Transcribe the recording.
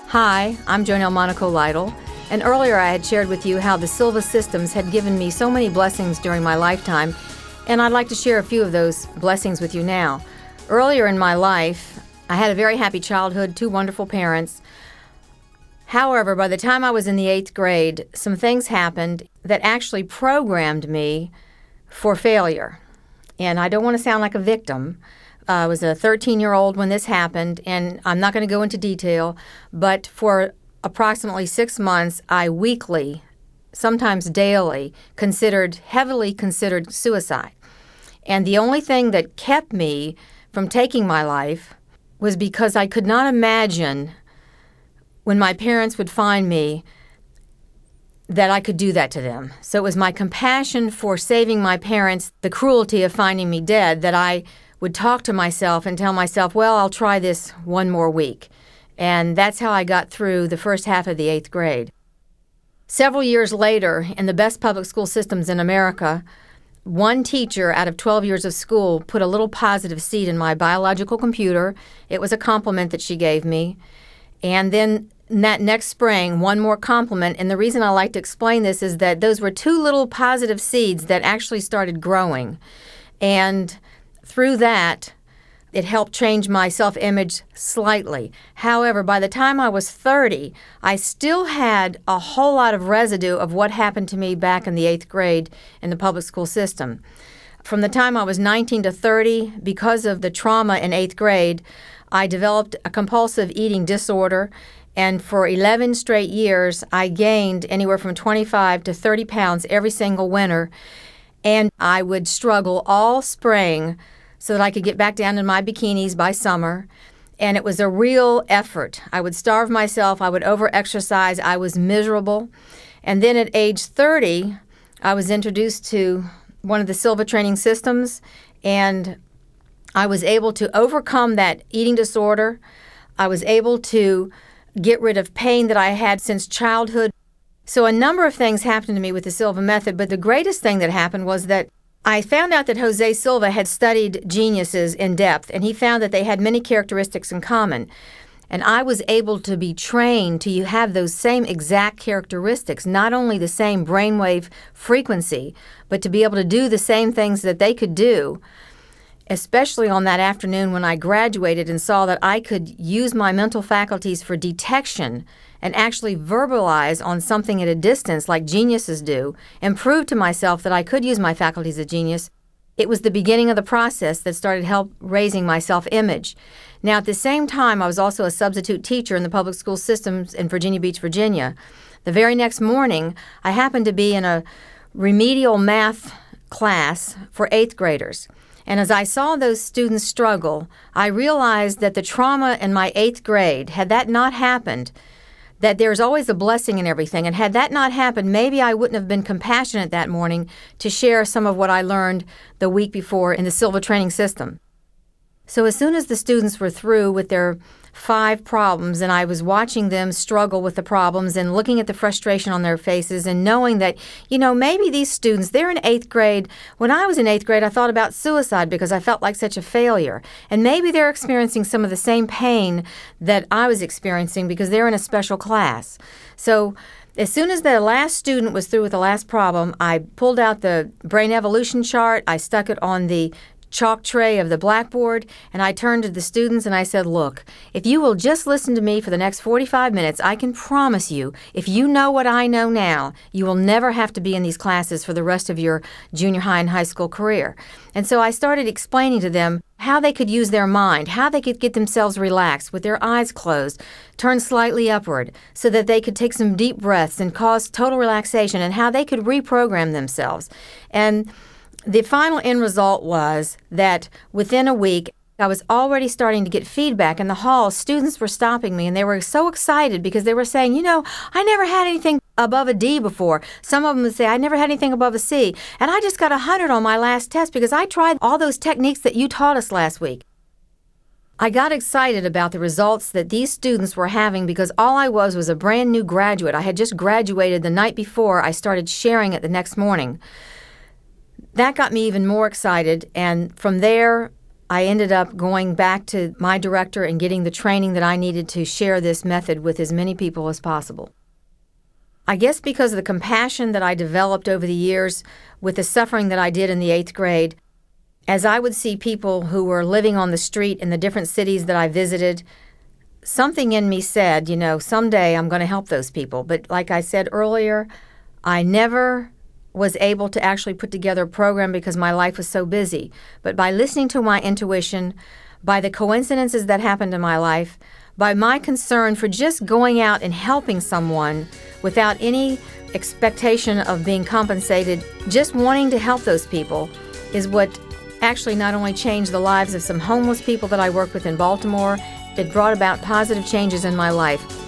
Hi, I'm Jonelle Monaco Lytle, and earlier I had shared with you how the Silva systems had given me so many blessings during my lifetime, and I'd like to share a few of those blessings with you now. Earlier in my life, I had a very happy childhood, 2 wonderful parents. However, by the time I was in the 8th grade, some things happened that actually programmed me for failure. And I don't want to sound like a victim. I was a 13-year-old when this happened, and I'm not going to go into detail, but for approximately 6 months, I weekly, sometimes daily, heavily considered suicide. And the only thing that kept me from taking my life was because I could not imagine when my parents would find me that I could do that to them. So it was my compassion for saving my parents, the cruelty of finding me dead, that I would talk to myself and tell myself, well, I'll try this one more week. And that's how I got through the first half of the 8th grade. Several years later, in the best public school systems in America, one teacher out of 12 years of school put a little positive seed in my biological computer. It was a compliment that she gave me. And then that next spring, one more compliment. And the reason I like to explain this is that those were 2 little positive seeds that actually started growing. And through that, it helped change my self-image slightly. However, by the time I was 30, I still had a whole lot of residue of what happened to me back in the 8th grade in the public school system. From the time I was 19 to 30, because of the trauma in 8th grade, I developed a compulsive eating disorder, and for 11 straight years, I gained anywhere from 25 to 30 pounds every single winter, and I would struggle all spring so that I could get back down in my bikinis by summer. And it was a real effort. I would starve myself. I would over-exercise. I was miserable. And then at age 30, I was introduced to one of the Silva training systems, and I was able to overcome that eating disorder. I was able to get rid of pain that I had since childhood. So a number of things happened to me with the Silva method, but the greatest thing that happened was that I found out that Jose Silva had studied geniuses in depth, and he found that they had many characteristics in common. And I was able to be trained to have those same exact characteristics, not only the same brainwave frequency, but to be able to do the same things that they could do, especially on that afternoon when I graduated and saw that I could use my mental faculties for detection and actually verbalize on something at a distance like geniuses do, and prove to myself that I could use my faculties of genius. It was the beginning of the process that started raising my self-image. Now, at the same time, I was also a substitute teacher in the public school systems in Virginia Beach, Virginia. The very next morning, I happened to be in a remedial math class for 8th graders. And as I saw those students struggle, I realized that the trauma in my 8th grade, had that not happened, that there's always a blessing in everything. And had that not happened, maybe I wouldn't have been compassionate that morning to share some of what I learned the week before in the Silva training system. So as soon as the students were through with their 5 problems, and I was watching them struggle with the problems and looking at the frustration on their faces and knowing that, maybe these students, they're in 8th grade. When I was in 8th grade, I thought about suicide because I felt like such a failure. And maybe they're experiencing some of the same pain that I was experiencing because they're in a special class. So as soon as the last student was through with the last problem, I pulled out the brain evolution chart. I stuck it on the chalk tray of the blackboard, and I turned to the students and I said, look, if you will just listen to me for the next 45 minutes, I can promise you, if you know what I know now, you will never have to be in these classes for the rest of your junior high and high school career. And so I started explaining to them how they could use their mind, how they could get themselves relaxed with their eyes closed, turn slightly upward, so that they could take some deep breaths and cause total relaxation, and how they could reprogram themselves. And the final end result was that within a week, I was already starting to get feedback in the hall. Students were stopping me, and they were so excited because they were saying, I never had anything above a D before. Some of them would say, I never had anything above a C. And I just got 100 on my last test because I tried all those techniques that you taught us last week. I got excited about the results that these students were having because all I was a brand new graduate. I had just graduated the night before. I started sharing it the next morning. That got me even more excited, and from there, I ended up going back to my director and getting the training that I needed to share this method with as many people as possible. I guess because of the compassion that I developed over the years with the suffering that I did in the 8th grade, as I would see people who were living on the street in the different cities that I visited, something in me said, someday I'm going to help those people. But like I said earlier, I never was able to actually put together a program because my life was so busy. But by listening to my intuition, by the coincidences that happened in my life, by my concern for just going out and helping someone without any expectation of being compensated, just wanting to help those people is what actually not only changed the lives of some homeless people that I worked with in Baltimore, it brought about positive changes in my life.